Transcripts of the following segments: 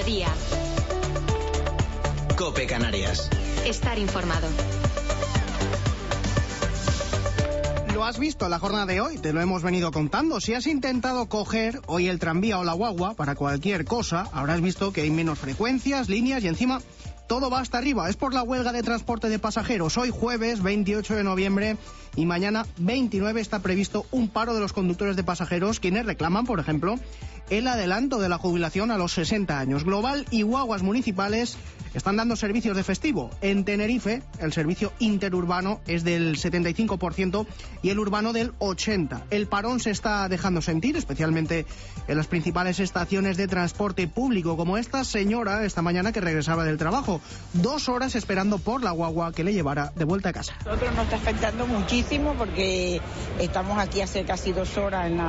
Mediodía. COPE Canarias. Estar informado. Lo has visto en la jornada de hoy, te lo hemos venido contando. Si has intentado coger hoy el tranvía o la guagua para cualquier cosa, habrás visto que hay menos frecuencias, líneas y encima todo va hasta arriba. Es por la huelga de transporte de pasajeros. Hoy jueves 28 de noviembre y mañana 29 está previsto un paro de los conductores de pasajeros, quienes reclaman, por ejemplo, el adelanto de la jubilación a los 60 años. Global y guaguas municipales están dando servicios de festivo. En Tenerife, el servicio interurbano es del 75% y el urbano del 80%. El parón se está dejando sentir, especialmente en las principales estaciones de transporte público, como esta señora esta mañana que regresaba del trabajo. 2 horas esperando por la guagua que le llevara de vuelta a casa. A nosotros nos está afectando muchísimo porque estamos aquí hace casi 2 horas en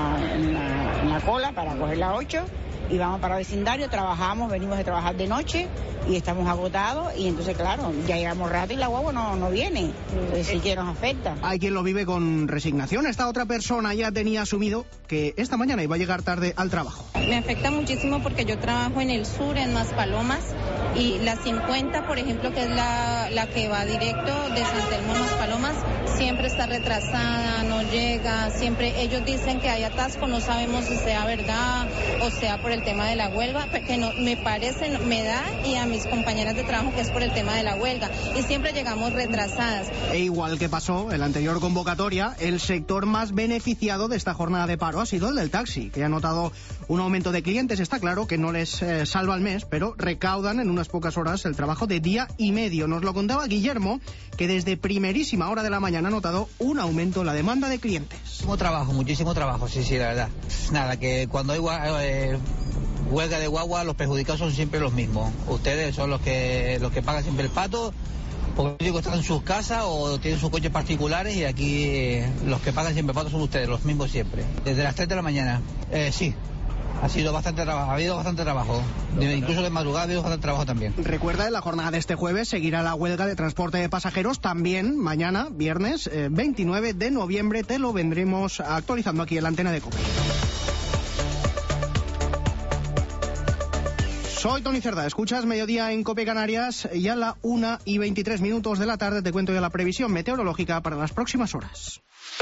la cola para coger la 8 y vamos para el vecindario, trabajamos, venimos de trabajar de noche y estamos agotados y entonces claro, ya llegamos rato y la guagua no viene, entonces sí que nos afecta. Hay quien lo vive con resignación. Esta otra persona ya tenía asumido que esta mañana iba a llegar tarde al trabajo. Me afecta muchísimo porque yo trabajo en el sur, en Maspalomas, y la 50, por ejemplo, que es la que va directo de San Telmo a Maspalomas, siempre está retrasada, no llega, siempre ellos dicen que hay atasco, no sabemos si sea verdad o sea por el tema de la huelga, porque no, me parece, me da y a mis compañeras de trabajo que es por el tema de la huelga y siempre llegamos retrasadas. E igual que pasó en la anterior convocatoria, el sector más beneficiado de esta jornada de paro ha sido el del taxi, que ha notado un aumento de clientes. Está claro que no les salva el mes, pero recaudan en unas pocas horas el trabajo de día y medio. Nos lo contaba Guillermo, que desde primerísima hora de la mañana ha notado un aumento en la demanda de clientes. Muchísimo trabajo, sí, la verdad. Nada, que cuando hay huelga de guagua, los perjudicados son siempre los mismos. Ustedes son los que pagan siempre el pato, porque están en sus casas o tienen sus coches particulares y aquí los que pagan siempre el pato son ustedes, los mismos siempre. Desde las 3 de la mañana, sí. Ha habido bastante trabajo, incluso de madrugada ha habido bastante trabajo también. Recuerda, en la jornada de este jueves seguirá la huelga de transporte de pasajeros. También mañana, viernes 29 de noviembre, te lo vendremos actualizando aquí en la antena de COPE. Soy Tony Cerda, escuchas Mediodía en COPE Canarias y a la 1:23 de la tarde te cuento ya la previsión meteorológica para las próximas horas.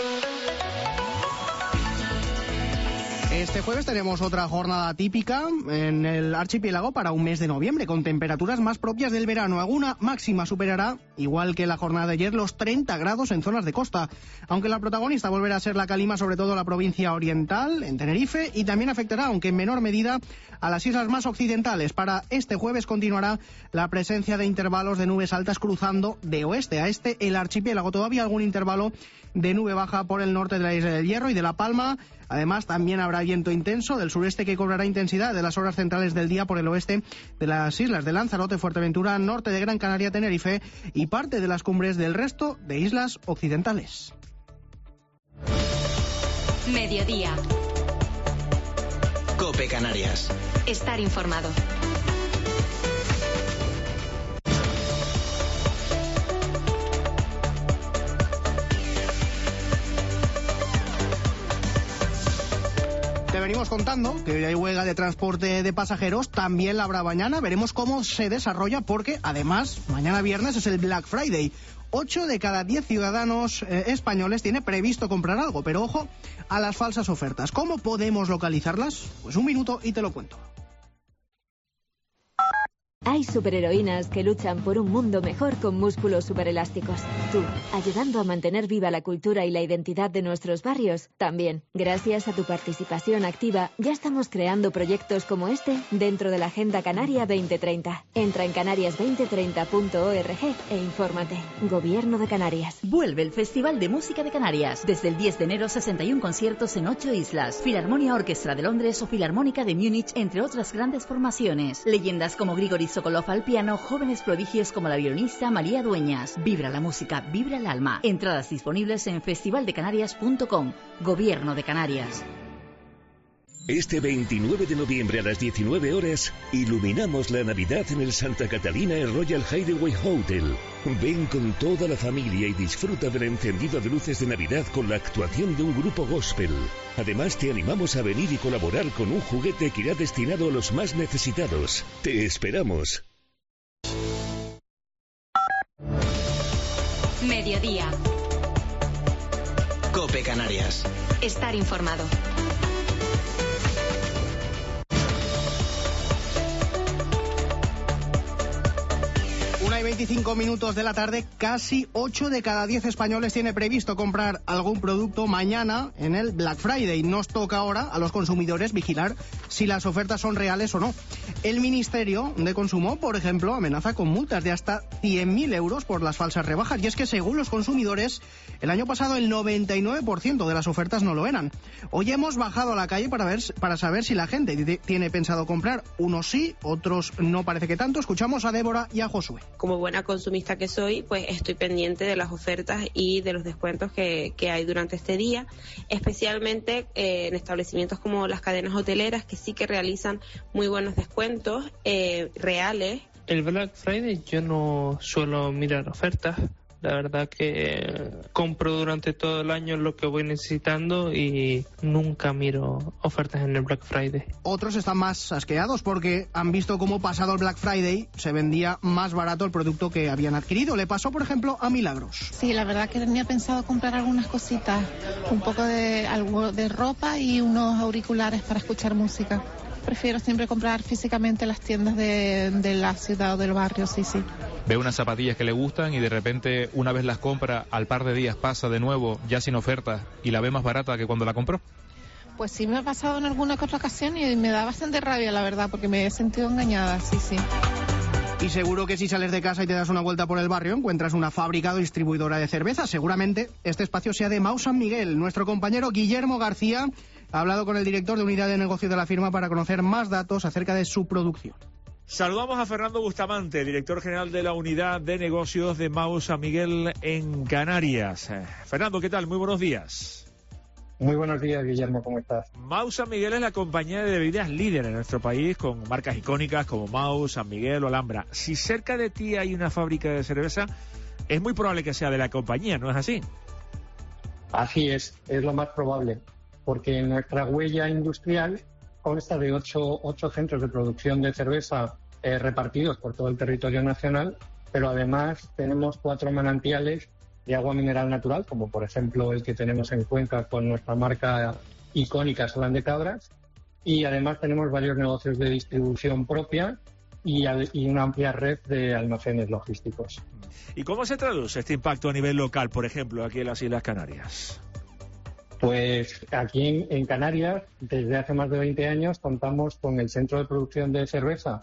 Este jueves tenemos otra jornada típica en el archipiélago para un mes de noviembre, con temperaturas más propias del verano. Alguna máxima superará, igual que la jornada de ayer, los 30 grados en zonas de costa, aunque la protagonista volverá a ser la calima, sobre todo la provincia oriental, en Tenerife, y también afectará, aunque en menor medida, a las islas más occidentales. Para este jueves continuará la presencia de intervalos de nubes altas cruzando de oeste a este el archipiélago. Todavía algún intervalo de nube baja por el norte de la isla del Hierro y de La Palma. Además, también habrá viento intenso del sureste que cobrará intensidad de las horas centrales del día por el oeste de las islas de Lanzarote, Fuerteventura, norte de Gran Canaria, Tenerife y parte de las cumbres del resto de islas occidentales. Mediodía. COPE Canarias. Estar informado. Te venimos contando que hoy hay huelga de transporte de pasajeros, también la habrá mañana. Veremos cómo se desarrolla porque, además, mañana viernes es el Black Friday. 8 de cada 10 ciudadanos españoles tiene previsto comprar algo, pero ojo a las falsas ofertas. ¿Cómo podemos localizarlas? Pues un minuto y te lo cuento. Hay superheroínas que luchan por un mundo mejor con músculos superelásticos. Tú, ayudando a mantener viva la cultura y la identidad de nuestros barrios, también. Gracias a tu participación activa, ya estamos creando proyectos como este dentro de la Agenda Canaria 2030. Entra en canarias2030.org e infórmate. Gobierno de Canarias. Vuelve el Festival de Música de Canarias. Desde el 10 de enero, 61 conciertos en 8 islas. Filarmonia Orquestra de Londres o Filarmónica de Múnich, entre otras grandes formaciones. Leyendas como Grigori Sokolov al piano, jóvenes prodigios como la violinista María Dueñas. Vibra la música, vibra el alma. Entradas disponibles en festivaldecanarias.com. Gobierno de Canarias. Este 29 de noviembre a las 19 horas, iluminamos la Navidad en el Santa Catalina Royal Hideaway Hotel. Ven con toda la familia y disfruta del encendido de luces de Navidad con la actuación de un grupo gospel. Además, te animamos a venir y colaborar con un juguete que irá destinado a los más necesitados. ¡Te esperamos! Mediodía. COPE Canarias. Estar informado. 1:25 minutos de la tarde, casi 8 de cada 10 españoles tiene previsto comprar algún producto mañana en el Black Friday. Nos toca ahora a los consumidores vigilar si las ofertas son reales o no. El Ministerio de Consumo, por ejemplo, amenaza con multas de hasta 100.000 euros por las falsas rebajas. Y es que, según los consumidores, el año pasado el 99% de las ofertas no lo eran. Hoy hemos bajado a la calle para saber si la gente tiene pensado comprar. Unos sí, otros no parece que tanto. Escuchamos a Débora y a Josué. Como buena consumista que soy, pues estoy pendiente de las ofertas y de los descuentos que hay durante este día, especialmente en establecimientos como las cadenas hoteleras, que sí que realizan muy buenos descuentos reales. El Black Friday yo no suelo mirar ofertas. La verdad que compro durante todo el año lo que voy necesitando y nunca miro ofertas en el Black Friday. Otros están más asqueados porque han visto cómo pasado el Black Friday se vendía más barato el producto que habían adquirido. Le pasó, por ejemplo, a Milagros. Sí, la verdad que tenía pensado comprar algunas cositas, un poco de algo de ropa y unos auriculares para escuchar música. Prefiero siempre comprar físicamente en las tiendas de la ciudad o del barrio, sí. Ve unas zapatillas que le gustan y de repente, una vez las compra, al par de días pasa de nuevo, ya sin oferta, y la ve más barata que cuando la compró. Pues sí, me ha pasado en alguna que otra ocasión y me da bastante rabia, la verdad, porque me he sentido engañada, sí. Y seguro que si sales de casa y te das una vuelta por el barrio, encuentras una fábrica o distribuidora de cerveza. Seguramente este espacio sea de Mau San Miguel. Nuestro compañero Guillermo García ha hablado con el director de unidad de negocio de la firma para conocer más datos acerca de su producción. Saludamos a Fernando Bustamante, director general de la unidad de negocios de Mau San Miguel en Canarias. Fernando, ¿qué tal? Muy buenos días. Muy buenos días, Guillermo, ¿cómo estás? Mau San Miguel es la compañía de bebidas líder en nuestro país, con marcas icónicas como Mau, San Miguel o Alhambra. Si cerca de ti hay una fábrica de cerveza, es muy probable que sea de la compañía, ¿no es así? Así es lo más probable, porque nuestra huella industrial consta de 8 centros de producción de cerveza repartidos por todo el territorio nacional, pero además tenemos 4 manantiales de agua mineral natural, como por ejemplo el que tenemos en Cuenca con nuestra marca icónica Solán de Cabras, y además tenemos varios negocios de distribución propia y una amplia red de almacenes logísticos. ¿Y cómo se traduce este impacto a nivel local, por ejemplo, aquí en las Islas Canarias? Pues aquí en Canarias, desde hace más de 20 años, contamos con el centro de producción de cerveza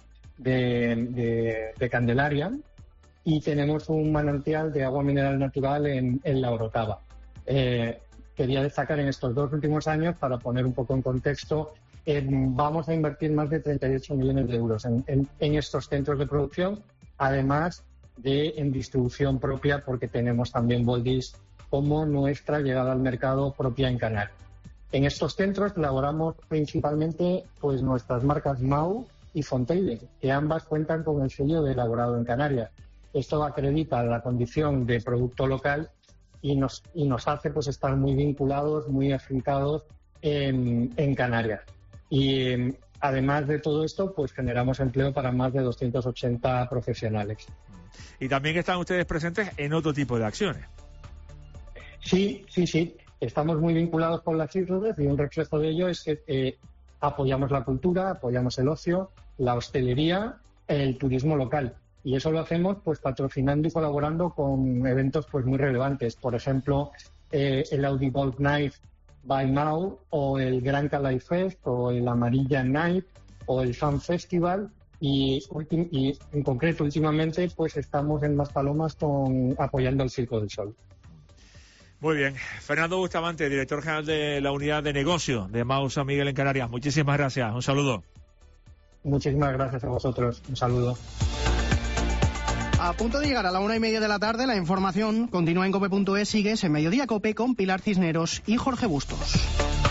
de Candelaria y tenemos un manantial de agua mineral natural en La Orotava. Quería destacar en estos 2 últimos años, para poner un poco en contexto, vamos a invertir más de 38 millones de euros en estos centros de producción, además de en distribución propia, porque tenemos también Boldis como nuestra llegada al mercado propia en Canarias. En estos centros elaboramos principalmente pues nuestras marcas Mau y Fontaine, que ambas cuentan con el sello de elaborado en Canarias. Esto acredita la condición de producto local y nos hace pues estar muy vinculados, muy afincados en Canarias. Y además de todo esto, pues generamos empleo para más de 280 profesionales. Y también están ustedes presentes en otro tipo de acciones. Sí. Estamos muy vinculados con las islas y un reflejo de ello es que apoyamos la cultura, apoyamos el ocio, la hostelería, el turismo local. Y eso lo hacemos pues patrocinando y colaborando con eventos pues muy relevantes. Por ejemplo, el Audi Gold Night by Mau, o el Gran Calais Fest, o el Amarilla Night, o el Fan Festival. Y en concreto, últimamente, pues estamos en Maspalomas apoyando el Circo del Sol. Muy bien. Fernando Bustamante, director general de la unidad de negocio de Mau San Miguel en Canarias. Muchísimas gracias. Un saludo. Muchísimas gracias a vosotros. Un saludo. A punto de llegar a la 1:30 de la tarde, la información continúa en cope.es. Sigues en Mediodía Cope con Pilar Cisneros y Jorge Bustos.